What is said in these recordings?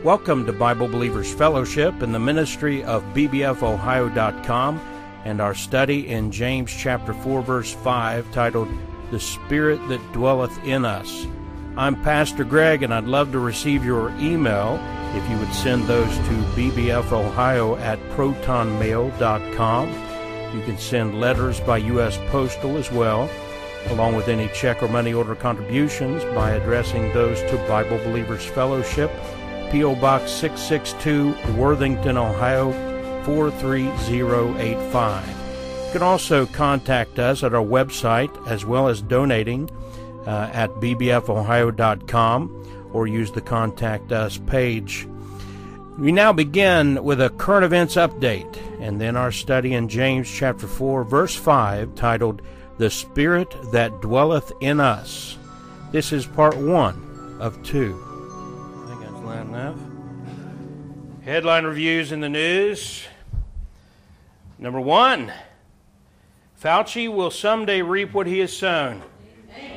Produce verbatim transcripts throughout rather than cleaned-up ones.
Welcome to Bible Believers Fellowship and the ministry of B B F Ohio dot com and our study in James chapter four verse five titled, The Spirit That Dwelleth in Us. I'm Pastor Greg, and I'd love to receive your email if you would send those to B B F Ohio at proton mail dot com. You can send letters by U S Postal as well, along with any check or money order contributions by addressing those to Bible Believers Fellowship, P O Box six sixty-two, Worthington, Ohio four three zero eight five. You can also contact us at our website as well as donating uh, at B B F Ohio dot com or use the Contact Us page. We now begin with a current events update and then our study in James chapter four verse five titled, The Spirit That Dwelleth in Us. This is part one of two. I think that's loud enough. Headline reviews in the news. Number one, Fauci will someday reap what he has sown. Amen.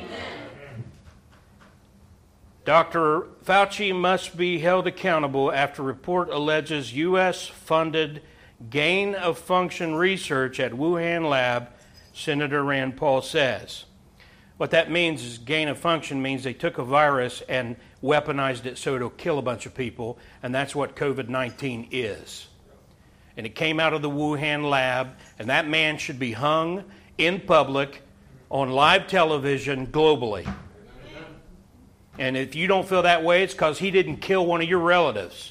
Doctor Fauci must be held accountable after report alleges U S-funded gain-of-function research at Wuhan lab, Senator Rand Paul says. What that means is gain of function means they took a virus and weaponized it so it'll kill a bunch of people, and that's what covid nineteen is. And it came out of the Wuhan lab, and that man should be hung in public on live television globally. And if you don't feel that way, it's because he didn't kill one of your relatives.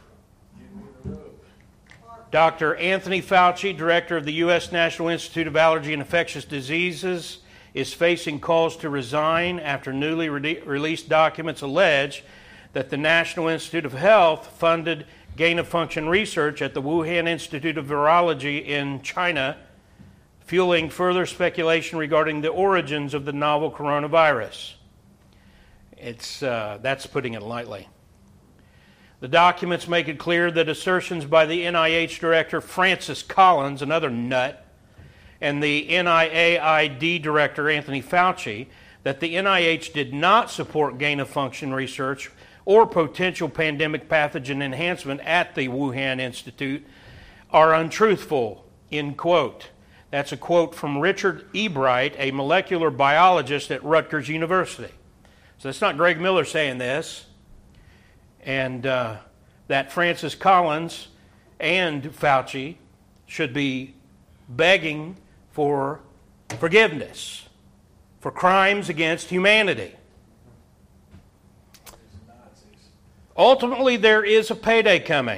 Doctor Anthony Fauci, director of the U S National Institute of Allergy and Infectious Diseases, is facing calls to resign after newly re- released documents allege that the National Institute of Health funded gain-of-function research at the Wuhan Institute of Virology in China, fueling further speculation regarding the origins of the novel coronavirus. It's uh, that's putting it lightly. The documents make it clear that assertions by the N I H director Francis Collins, another nut, and the N I A I D director Anthony Fauci, that the N I H did not support gain-of-function research or potential pandemic pathogen enhancement at the Wuhan Institute are untruthful, end quote. That's a quote from Richard Ebright, a molecular biologist at Rutgers University. So it's not Greg Miller saying this. And uh, that Francis Collins and Fauci should be begging for forgiveness for crimes against humanity. Ultimately, there is a payday coming.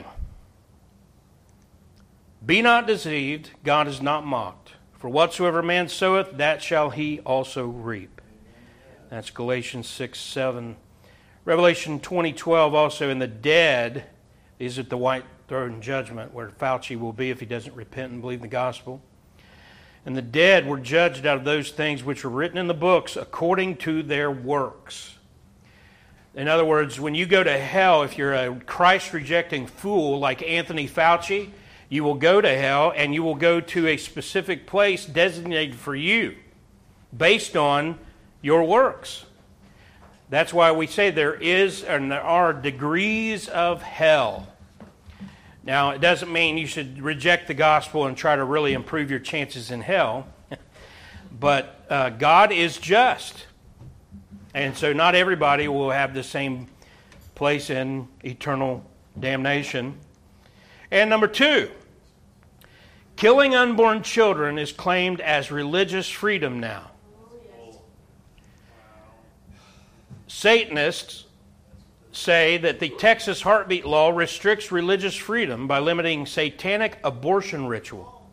Be not deceived, God is not mocked. For whatsoever man soweth, that shall he also reap. That's Galatians six seven. Revelation twenty twelve also, in the dead, is at the white throne judgment, where Fauci will be if he doesn't repent and believe the gospel. And the dead were judged out of those things which were written in the books according to their works. In other words, when you go to hell, if you're a Christ-rejecting fool like Anthony Fauci, you will go to hell and you will go to a specific place designated for you based on your works. That's why we say there is and there are degrees of hell. Now, it doesn't mean you should reject the gospel and try to really improve your chances in hell. But uh, God is just. And so not everybody will have the same place in eternal damnation. And number two, killing unborn children is claimed as religious freedom now. Satanists say that the Texas heartbeat law restricts religious freedom by limiting satanic abortion ritual.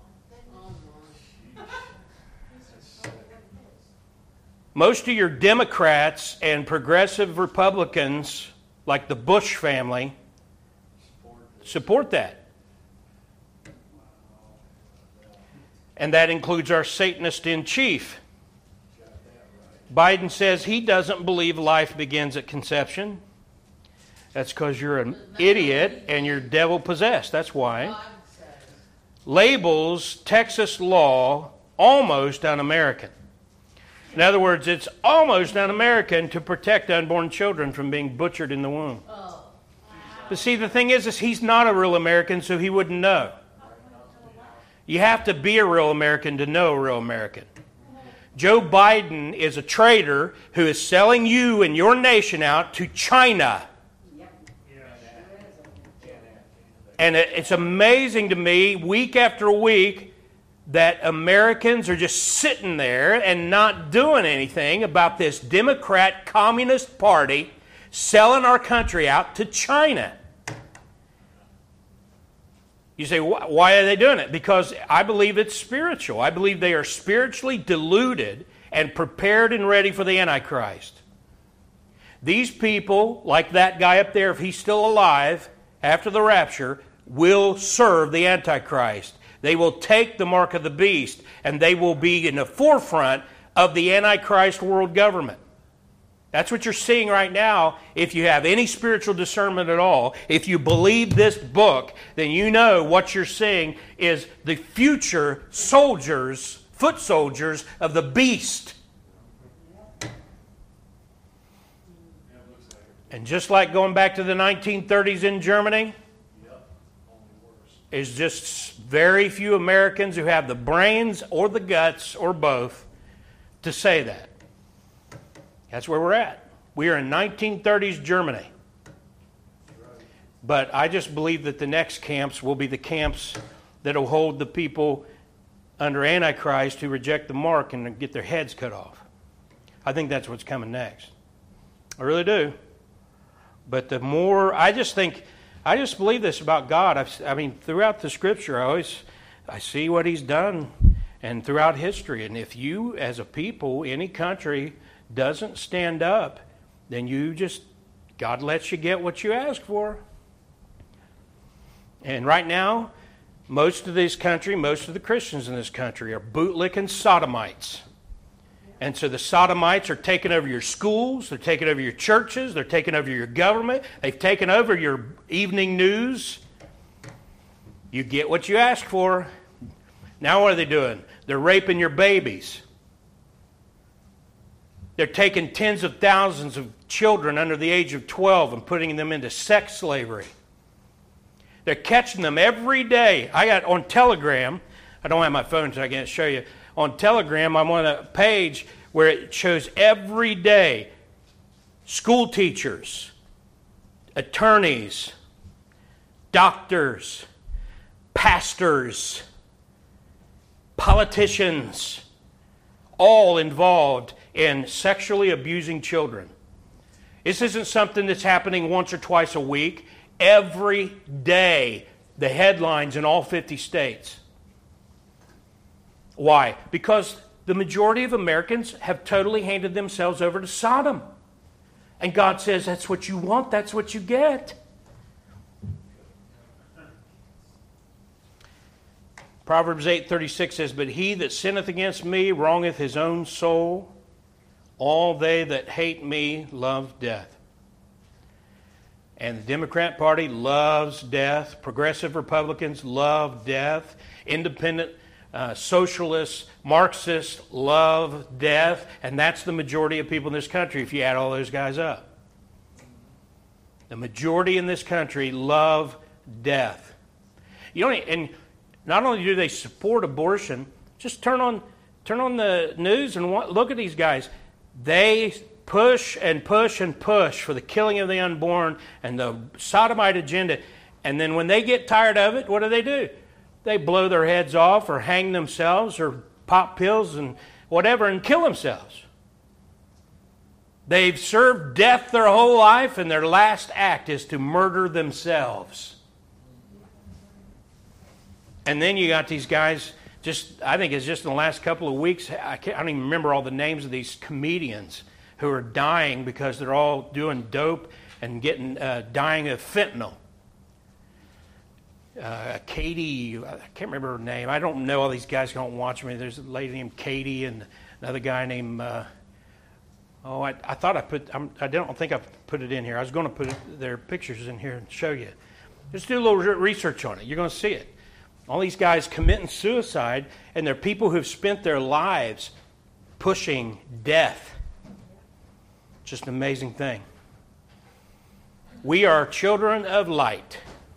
Most of your Democrats and progressive Republicans, like the Bush family, support that. And that includes our Satanist in chief. Biden says he doesn't believe life begins at conception. That's because you're an idiot and you're devil-possessed. That's why. Labels Texas law almost un-American. In other words, it's almost un-American to protect unborn children from being butchered in the womb. But see, the thing is, is he's not a real American, so he wouldn't know. You have to be a real American to know a real American. Joe Biden is a traitor who is selling you and your nation out to China. And it's amazing to me, week after week, that Americans are just sitting there and not doing anything about this Democrat Communist Party selling our country out to China. You say, why are they doing it? Because I believe it's spiritual. I believe they are spiritually deluded and prepared and ready for the Antichrist. These people, like that guy up there, if he's still alive after the rapture, will serve the Antichrist. They will take the mark of the beast, and they will be in the forefront of the Antichrist world government. That's what you're seeing right now. If you have any spiritual discernment at all, if you believe this book, then you know what you're seeing is the future soldiers, foot soldiers of the beast. And just like going back to the nineteen thirties in Germany, is just very few Americans who have the brains or the guts or both to say that. That's where we're at. We are in nineteen thirties Germany. But I just believe that the next camps will be the camps that will hold the people under Antichrist who reject the mark and get their heads cut off. I think that's what's coming next. I really do. But the more, I just think, I just believe this about God. I've, I mean, throughout the Scripture, I always, I see what He's done, and throughout history. And if you, as a people, any country, doesn't stand up, then you just, God lets you get what you ask for. And right now, most of this country, most of the Christians in this country are bootlicking sodomites. And so the sodomites are taking over your schools, they're taking over your churches, they're taking over your government, they've taken over your evening news. You get what you ask for. Now what are they doing? They're raping your babies. They're taking tens of thousands of children under the age of twelve and putting them into sex slavery. They're catching them every day. I got on Telegram, I don't have my phone so I can't show you. On Telegram, I'm on a page where it shows every day school teachers, attorneys, doctors, pastors, politicians, all involved in sexually abusing children. This isn't something that's happening once or twice a week. Every day, the headlines in all fifty states. Why? Because the majority of Americans have totally handed themselves over to Sodom. And God says, that's what you want, that's what you get. Proverbs eight thirty-six says, but he that sinneth against me wrongeth his own soul. All they that hate me love death. And the Democrat Party loves death. Progressive Republicans love death. Independent uh, socialists, Marxists love death. And that's the majority of people in this country if you add all those guys up. The majority in this country love death. You don't, and not only do they support abortion, just turn on turn on the news and look at these guys. They push and push and push for the killing of the unborn and the sodomite agenda. And then when they get tired of it, what do they do? They blow their heads off or hang themselves or pop pills and whatever and kill themselves. They've served death their whole life, and their last act is to murder themselves. And then you got these guys, just I think it's just in the last couple of weeks, I, can't, I don't even remember all the names of these comedians who are dying because they're all doing dope and getting uh, dying of fentanyl. Uh, Katie, I can't remember her name. I don't know all these guys who don't watch me. There's a lady named Katie and another guy named, uh, oh, I, I thought I put, I'm, I don't think I put it in here. I was going to put it, their pictures in here and show you. Just do a little research on it. You're going to see it. All these guys committing suicide, and they're people who've spent their lives pushing death. Just an amazing thing. We are children of light.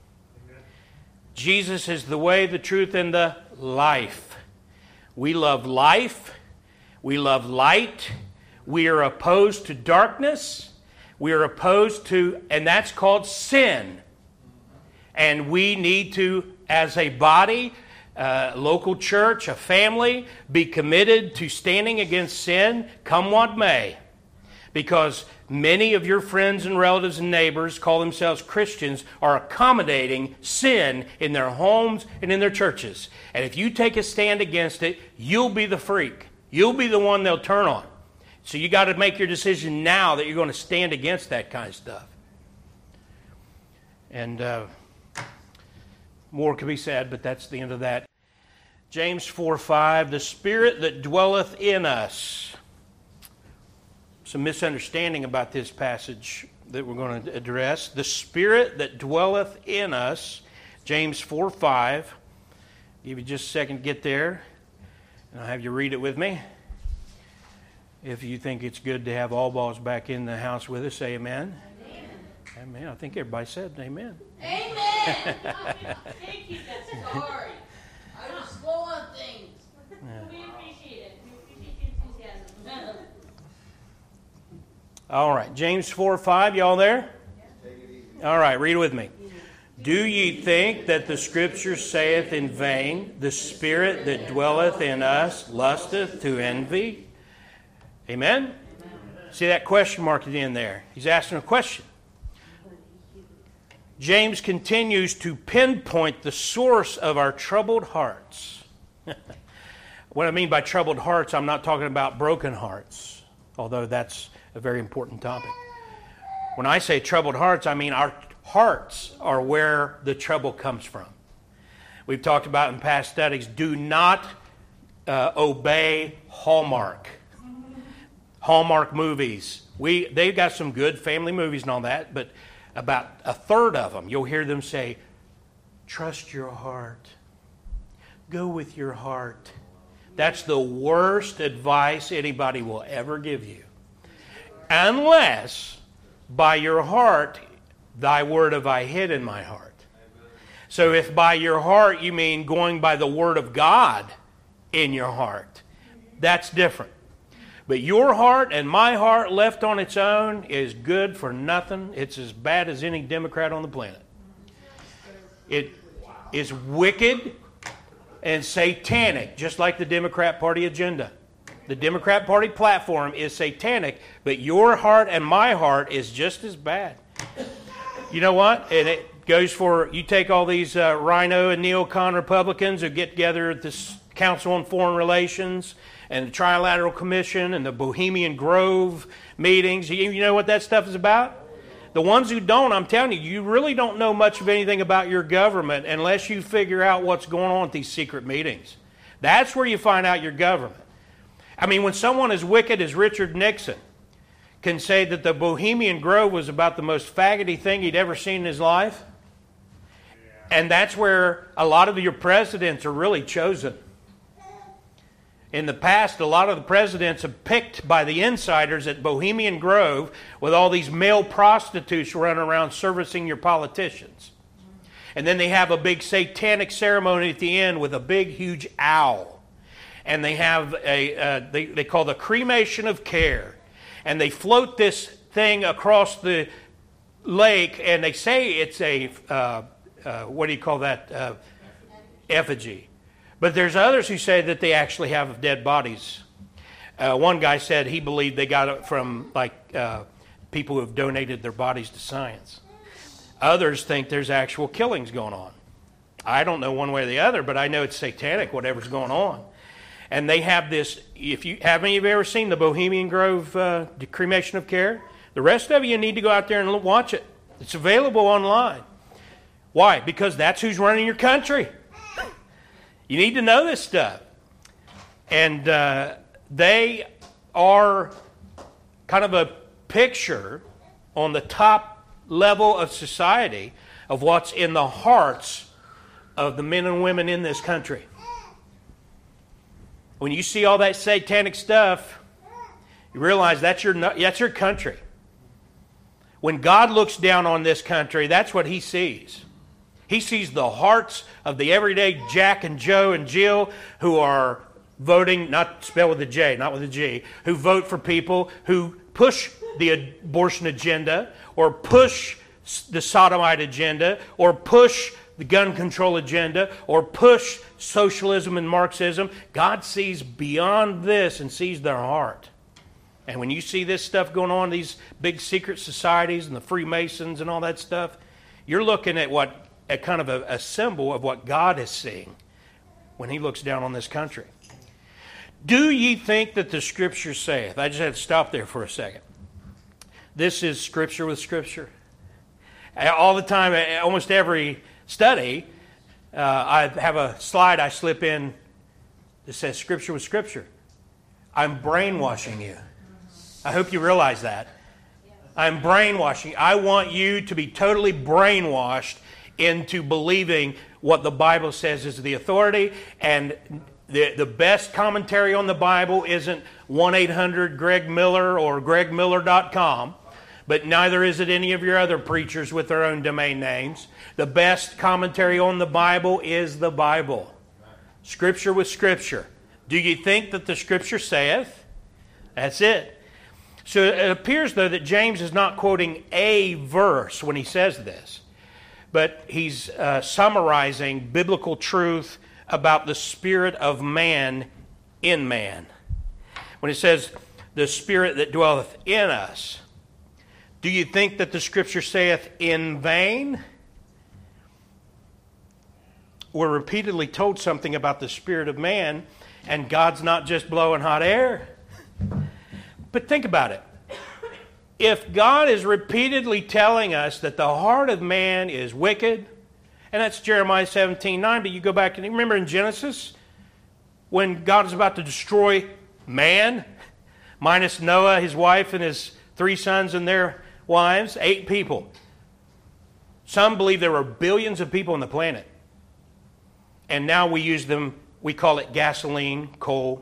Jesus is the way, the truth, and the life. We love life. We love light. We are opposed to darkness. We are opposed to, and that's called sin. And we need to, as a body, a local church, a family, be committed to standing against sin, come what may. Because many of your friends and relatives and neighbors call themselves Christians are accommodating sin in their homes and in their churches. And if you take a stand against it, you'll be the freak. You'll be the one they'll turn on. So you got to make your decision now that you're going to stand against that kind of stuff. And uh, more could be said, but that's the end of that. James four five, the Spirit that dwelleth in us. Some misunderstanding about this passage that we're going to address. The Spirit that dwelleth in us, James four five. Give you just a second to get there, and I'll have you read it with me. If you think it's good to have all balls back in the house with us, say amen. Amen. Amen. I think everybody said amen. Amen. Thank you. That's sorry. I was slow on things. Yeah. We appreciate it. We appreciate your enthusiasm. All right, James four five, y'all there? All right, read it with me. Do ye think that the Scripture saith in vain, the Spirit that dwelleth in us lusteth to envy? Amen? Amen? See that question mark at the end there? He's asking a question. James continues to pinpoint the source of our troubled hearts. What I mean by troubled hearts, I'm not talking about broken hearts, although that's a very important topic. When I say troubled hearts, I mean our hearts are where the trouble comes from. We've talked about in past studies, do not uh, obey Hallmark. Hallmark movies. We They've got some good family movies and all that, but about a third of them, you'll hear them say, trust your heart. Go with your heart. That's the worst advice anybody will ever give you. Unless by your heart, thy word have I hid in my heart. So if by your heart you mean going by the word of God in your heart, that's different. But your heart and my heart left on its own is good for nothing. It's as bad as any Democrat on the planet. It is wicked and satanic, just like the Democrat Party agenda. The Democrat Party platform is satanic, but your heart and my heart is just as bad. You know what? And it goes for, you take all these uh, Rhino and neocon Republicans who get together at this Council on Foreign Relations and the Trilateral Commission and the Bohemian Grove meetings. You, you know what that stuff is about? The ones who don't, I'm telling you, you really don't know much of anything about your government unless you figure out what's going on at these secret meetings. That's where you find out your government. I mean, when someone as wicked as Richard Nixon can say that the Bohemian Grove was about the most faggoty thing he'd ever seen in his life, and that's where a lot of your presidents are really chosen. In the past, a lot of the presidents are picked by the insiders at Bohemian Grove with all these male prostitutes running around servicing your politicians. And then they have a big satanic ceremony at the end with a big, huge owl. And they have a, uh, they, they call the cremation of care. And they float this thing across the lake, and they say it's a, uh, uh, what do you call that, uh, effigy. But there's others who say that they actually have dead bodies. Uh, one guy said he believed they got it from like uh, people who have donated their bodies to science. Others think there's actual killings going on. I don't know one way or the other, but I know it's satanic, whatever's going on. And they have this, if you, have any of you ever seen the Bohemian Grove uh, cremation of care? The rest of you need to go out there and watch it. It's available online. Why? Because that's who's running your country. You need to know this stuff. And uh, they are kind of a picture on the top level of society of what's in the hearts of the men and women in this country. When you see all that satanic stuff, you realize that's your, that's your country. When God looks down on this country, that's what he sees. He sees the hearts of the everyday Jack and Joe and Jill who are voting, not spelled with a J, not with a G, who vote for people who push the abortion agenda or push the sodomite agenda or push the gun control agenda or push socialism and Marxism. God sees beyond this and sees their heart. And when you see this stuff going on, these big secret societies and the Freemasons and all that stuff, you're looking at what a kind of a, a symbol of what God is seeing when he looks down on this country. Do ye think that the Scripture saith? I just had to stop there for a second. This is Scripture with Scripture. All the time, almost every study, uh, I have a slide I slip in that says Scripture with Scripture. I'm brainwashing you. I hope you realize that. I'm brainwashing. I want you to be totally brainwashed into believing what the Bible says is the authority. And the, the best commentary on the Bible isn't one eight hundred Greg Miller or greg miller dot com. But neither is it any of your other preachers with their own domain names. The best commentary on the Bible is the Bible. Scripture with Scripture. Do you think that the Scripture saith? That's it. So it appears, though, that James is not quoting a verse when he says this, but he's uh, summarizing biblical truth about the spirit of man in man. When it says, the spirit that dwelleth in us, do you think that the Scripture saith in vain? We're repeatedly told something about the spirit of man, and God's not just blowing hot air. But think about it. If God is repeatedly telling us that the heart of man is wicked, and that's Jeremiah seventeen nine, but you go back and remember in Genesis, when God is about to destroy man, minus Noah, his wife, and his three sons and their wives, eight people. Some believe there were billions of people on the planet. And now we use them, we call it gasoline, coal.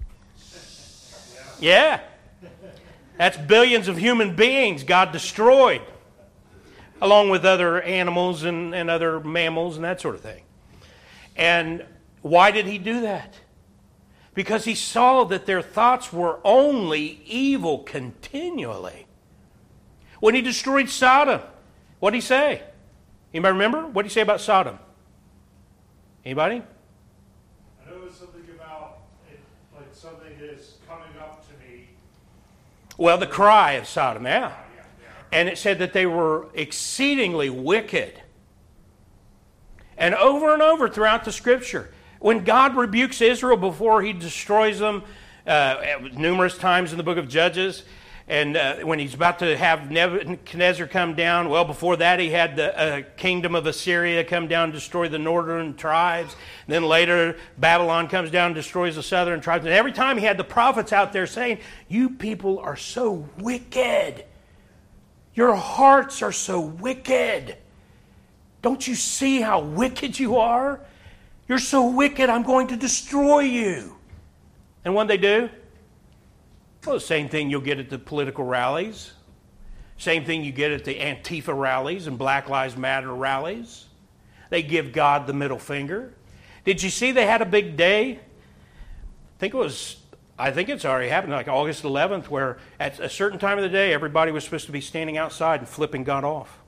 Yeah. That's billions of human beings God destroyed, along with other animals and, and other mammals and that sort of thing. And why did he do that? Because he saw that their thoughts were only evil continually. When he destroyed Sodom, what did he say? Anybody remember? What did he say about Sodom? Anybody? I know it was something about it, like something that is coming up to me. Well, the cry of Sodom, yeah. Yeah, yeah. And it said that they were exceedingly wicked. And over and over throughout the Scripture, when God rebukes Israel before he destroys them, uh, numerous times in the book of Judges, and uh, when he's about to have Nebuchadnezzar come down, well, before that he had the uh, kingdom of Assyria come down and destroy the northern tribes. And then later Babylon comes down and destroys the southern tribes. And every time he had the prophets out there saying, you people are so wicked. Your hearts are so wicked. Don't you see how wicked you are? You're so wicked, I'm going to destroy you. And what did they do? Well, the same thing you'll get at the political rallies. Same thing you get at the Antifa rallies and Black Lives Matter rallies. They give God the middle finger. Did you see they had a big day? I think it was, I think it's already happened, like August eleventh, where at a certain time of the day, everybody was supposed to be standing outside and flipping God off.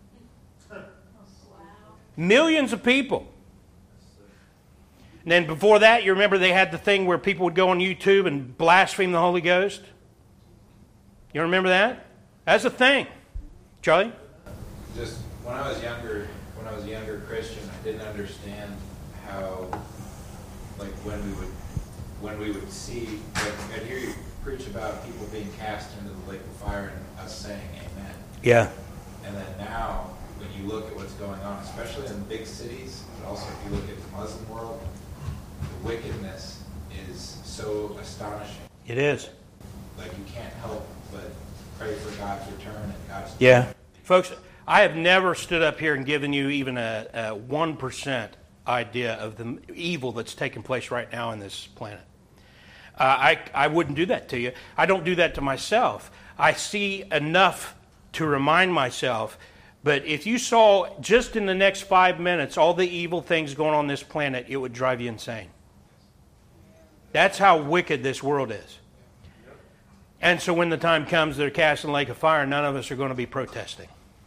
Millions of people. And then before that, you remember they had the thing where people would go on YouTube and blaspheme the Holy Ghost? You remember that? That's a thing. Charlie? Just when I was younger, when I was a younger Christian, I didn't understand how, like when we would, when we would see, like I'd hear you preach about people being cast into the lake of fire and us saying amen. Yeah. And then now, when you look at what's going on, especially in big cities, but also if you look at the Muslim world, the wickedness is so astonishing. It is. Like you can't help but pray for God's return and God's... Yeah. Folks, I have never stood up here and given you even a, a one percent idea of the evil that's taking place right now on this planet. Uh, I, I wouldn't do that to you. I don't do that to myself. I see enough to remind myself. But if you saw just in the next five minutes all the evil things going on this planet, it would drive you insane. That's how wicked this world is. And so when the time comes they're cast in the lake of fire, none of us are going to be protesting.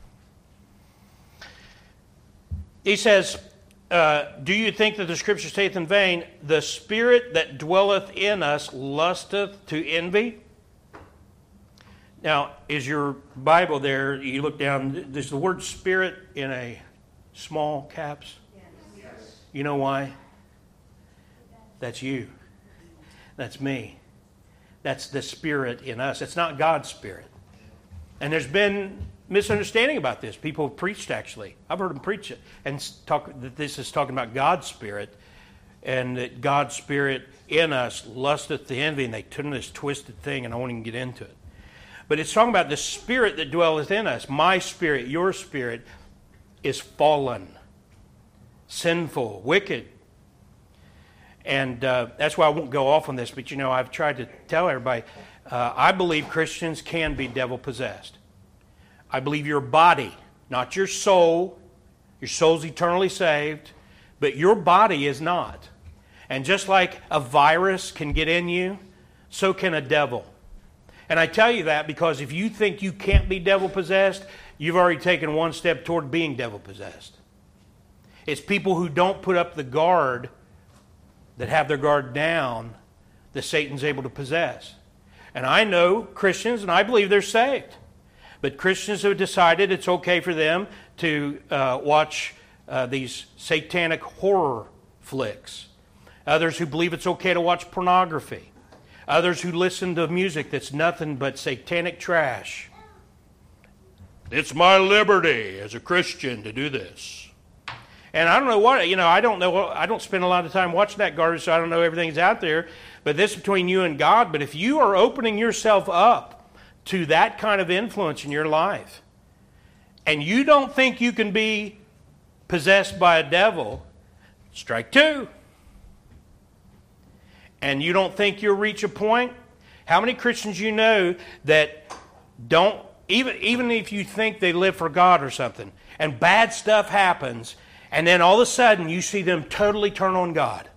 He says, uh, do you think that the Scripture saith in vain, the spirit that dwelleth in us lusteth to envy? Now, is your Bible there? You look down, there's the word spirit in a small caps. Yes. You know why? That's you. That's me. That's the spirit in us. It's not God's spirit. And there's been misunderstanding about this. People have preached, actually. I've heard them preach it. And talk that this is talking about God's spirit. And that God's spirit in us lusteth to envy. And they turn this twisted thing, and I won't even get into it. But it's talking about the spirit that dwelleth in us. My spirit, your spirit, is fallen, sinful, wicked. And uh, that's why I won't go off on this. But, you know, I've tried to tell everybody, uh, I believe Christians can be devil-possessed. I believe your body, not your soul. Your soul's eternally saved. But your body is not. And just like a virus can get in you, so can a devil. And I tell you that because if you think you can't be devil-possessed, you've already taken one step toward being devil-possessed. It's people who don't put up the guard, that have their guard down, that Satan's able to possess. And I know Christians, and I believe they're saved. But Christians have decided it's okay for them to uh, watch uh, these satanic horror flicks. Others who believe it's okay to watch pornography. Others who listen to music that's nothing but satanic trash. It's my liberty as a Christian to do this. And I don't know what, you know, I don't know, I don't spend a lot of time watching that garbage, so I don't know everything's out there. But this is between you and God. But if you are opening yourself up to that kind of influence in your life, and you don't think you can be possessed by a devil, strike two. And you don't think you'll reach a point? How many Christians you know that don't, even, even if you think they live for God or something, and bad stuff happens, and then all of a sudden you see them totally turn on God?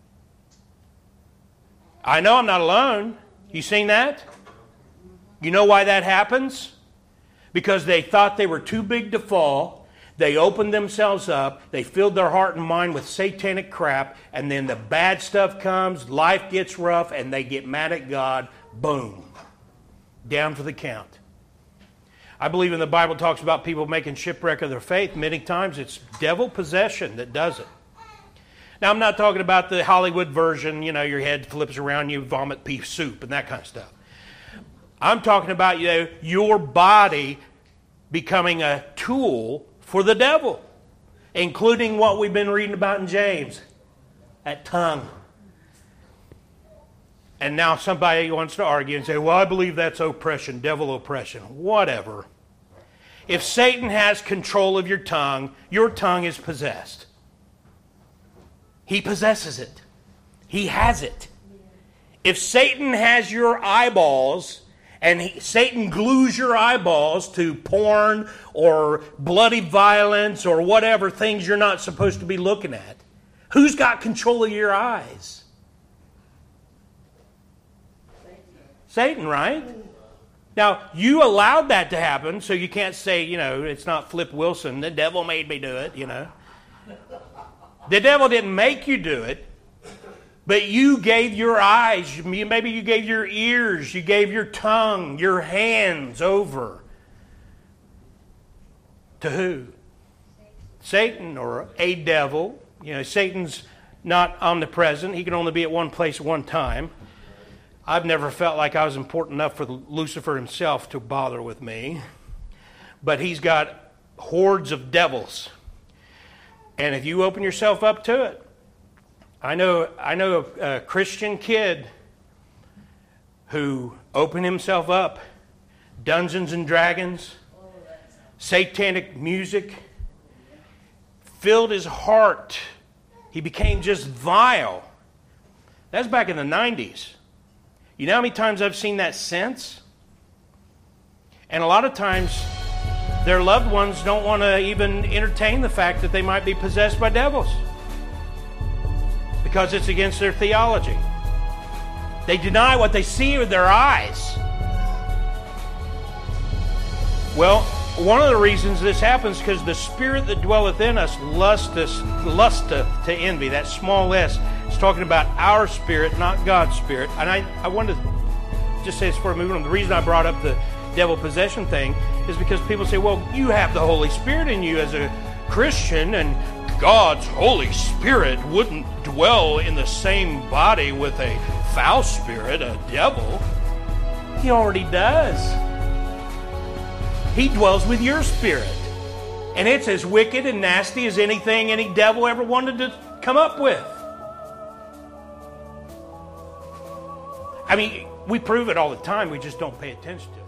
I know I'm not alone. You seen that? You know why that happens? Because they thought they were too big to fall. They opened themselves up. They filled their heart and mind with satanic crap. And then the bad stuff comes. Life gets rough. And they get mad at God. Boom. Down for the count. I believe in the Bible talks about people making shipwreck of their faith. Many times it's devil possession that does it. Now I'm not talking about the Hollywood version. You know, your head flips around, you vomit pea soup and that kind of stuff. I'm talking about, you know, your body becoming a tool for the devil, including what we've been reading about in James, that tongue. And now somebody wants to argue and say, well, I believe that's oppression, devil oppression. Whatever. If Satan has control of your tongue, your tongue is possessed. He possesses it. He has it. If Satan has your eyeballs, and he, Satan glues your eyeballs to porn or bloody violence or whatever things you're not supposed to be looking at, who's got control of your eyes? Satan, right? Now, you allowed that to happen, so you can't say, you know, it's not Flip Wilson, the devil made me do it, you know. The devil didn't make you do it. But you gave your eyes, maybe you gave your ears, you gave your tongue, your hands over. To who? Satan or a devil. You know, Satan's not omnipresent. He can only be at one place at one time. I've never felt like I was important enough for Lucifer himself to bother with me. But he's got hordes of devils. And if you open yourself up to it, I know I know a, a Christian kid who opened himself up, Dungeons and Dragons, satanic music, filled his heart. He became just vile. That's back in the nineties. You know how many times I've seen that since? And a lot of times Their loved ones don't want to even entertain the fact that they might be possessed by devils because it's against their theology. They deny what they see with their eyes. Well, one of the reasons this happens is because the spirit that dwelleth in us lusteth, lusteth to envy. That small s is talking about our spirit, not God's spirit. And I, I wanted to just say this before moving on. The reason I brought up the devil possession thing is because people say, well, you have the Holy Spirit in you as a Christian, and God's Holy Spirit wouldn't dwell in the same body with a foul spirit, a devil. He already does. He dwells with your spirit. And it's as wicked and nasty as anything any devil ever wanted to come up with. I mean, we prove it all the time, we just don't pay attention to it.